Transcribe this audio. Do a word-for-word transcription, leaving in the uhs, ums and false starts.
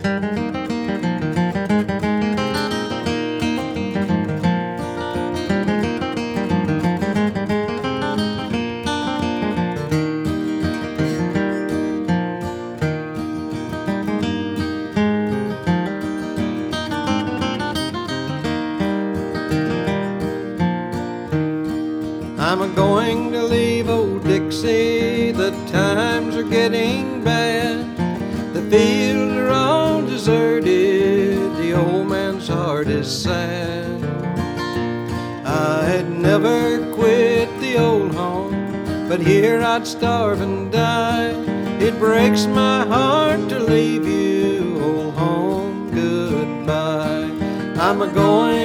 I'm a-going to leave old Dixie, the times are getting bad. The fields are all deserted, the old man's heart is sad. I'd never quit the old home, but here I'd starve and die. It breaks my heart to leave you, old home, goodbye. I'm a-going